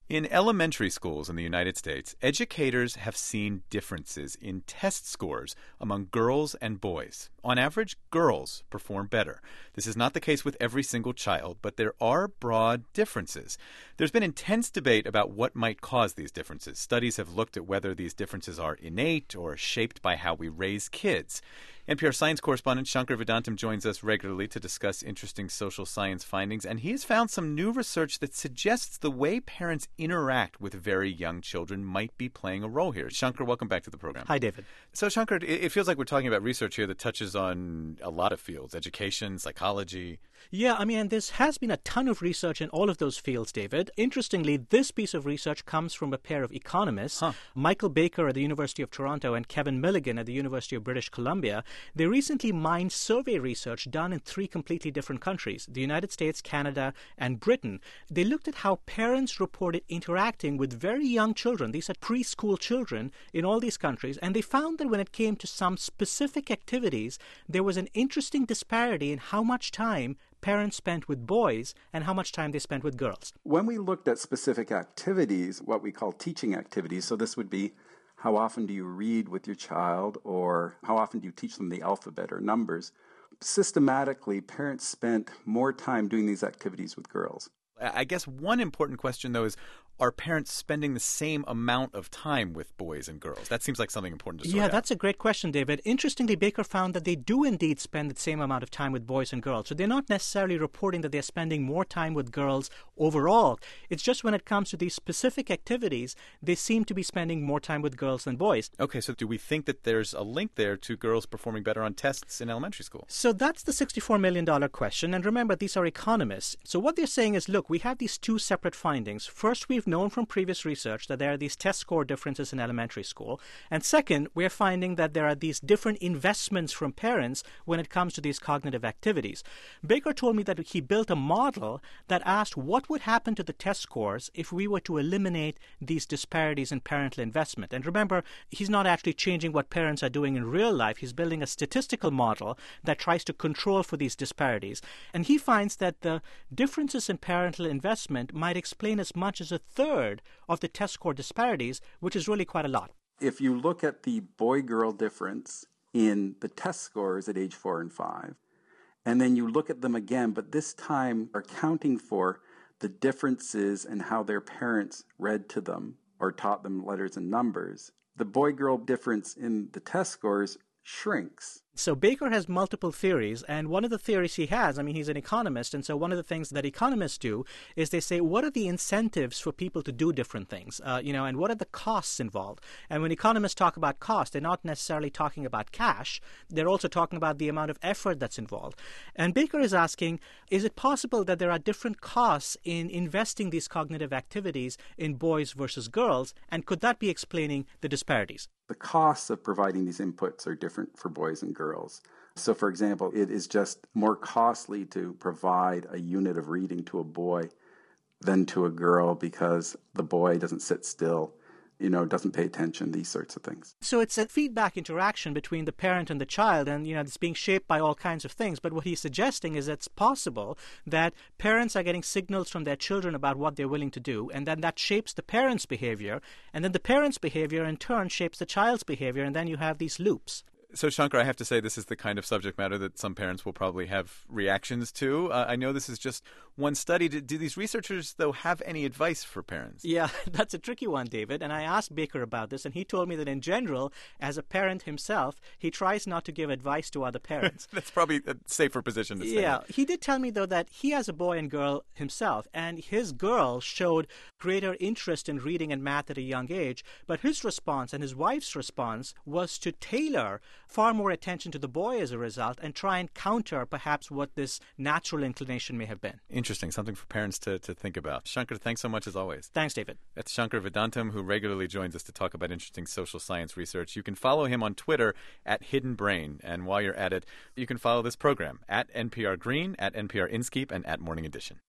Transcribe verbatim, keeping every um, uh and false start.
In elementary schools in the United States, educators have seen differences in test scores among girls and boys. On average, girls perform better. This is not the case with every single child, but there are broad differences. There's been intense debate about what might cause these differences. Studies have looked at whether these differences are innate or shaped by how we raise kids. N P R science correspondent Shankar Vedantam joins us regularly to discuss interesting social science findings, and he has found some new research that suggests the way parents interact with very young children might be playing a role here. Shankar, welcome back to the program. Hi, David. So, Shankar, it feels like we're talking about research here that touches on a lot of fields: education, psychology. Yeah, I mean, and there has been a ton of research in all of those fields, David. Interestingly, this piece of research comes from a pair of economists, huh. Michael Baker at the University of Toronto and Kevin Milligan at the University of British Columbia. They recently mined survey research done in three completely different countries, the United States, Canada, and Britain. They looked at how parents reported interacting with very young children. These are preschool children in all these countries, and they found that when it came to some specific activities, there was an interesting disparity in how much time parents spent with boys and how much time they spent with girls. When we looked at specific activities, what we call teaching activities, so this would be how often do you read with your child, or how often do you teach them the alphabet or numbers, systematically parents spent more time doing these activities with girls. I guess one important question, though, is are parents spending the same amount of time with boys and girls? That seems like something important to sort Yeah, out. that's a great question, David. Interestingly, Baker found that they do indeed spend the same amount of time with boys and girls. So they're not necessarily reporting that they're spending more time with girls overall. It's just when it comes to these specific activities, they seem to be spending more time with girls than boys. Okay, so do we think that there's a link there to girls performing better on tests in elementary school? So that's the sixty-four million dollars question. And remember, these are economists. So what they're saying is, look, we have these two separate findings. First, we've known from previous research that there are these test score differences in elementary school. And second, we're finding that there are these different investments from parents when it comes to these cognitive activities. Baker told me that he built a model that asked what would happen to the test scores if we were to eliminate these disparities in parental investment. And remember, he's not actually changing what parents are doing in real life. He's building a statistical model that tries to control for these disparities. And he finds that the differences in parental investment might explain as much as a third of the test score disparities, which is really quite a lot. If you look at the boy-girl difference in the test scores at age four and five, and then you look at them again, but this time are counting for the differences in how their parents read to them or taught them letters and numbers, the boy-girl difference in the test scores shrinks. So Baker has multiple theories, and one of the theories he has, I mean, he's an economist, and so one of the things that economists do is they say, what are the incentives for people to do different things, uh, you know, and what are the costs involved? And when economists talk about cost, they're not necessarily talking about cash. They're also talking about the amount of effort that's involved. And Baker is asking, is it possible that there are different costs in investing these cognitive activities in boys versus girls, and could that be explaining the disparities? The costs of providing these inputs are different for boys and girls. So, for example, it is just more costly to provide a unit of reading to a boy than to a girl because the boy doesn't sit still, you know, doesn't pay attention, these sorts of things. So it's a feedback interaction between the parent and the child, and, you know, it's being shaped by all kinds of things. But what he's suggesting is it's possible that parents are getting signals from their children about what they're willing to do, and then that shapes the parent's behavior, and then the parent's behavior in turn shapes the child's behavior, and then you have these loops. So, Shankar, I have to say this is the kind of subject matter that some parents will probably have reactions to. Uh, I know this is just one study. Do, do these researchers, though, have any advice for parents? Yeah, that's a tricky one, David. And I asked Baker about this, and he told me that in general, as a parent himself, he tries not to give advice to other parents. That's probably a safer position to say. Yeah, he did tell me, though, that he has a boy and girl himself, and his girl showed greater interest in reading and math at a young age. But his response and his wife's response was to tailor far more attention to the boy as a result and try and counter perhaps what this natural inclination may have been. Interesting. Something for parents to, to think about. Shankar, thanks so much as always. Thanks, David. That's Shankar Vedantam, who regularly joins us to talk about interesting social science research. You can follow him on Twitter at Hidden Brain. And while you're at it, you can follow this program at N P R Green, at N P R Inskeep, and at Morning Edition.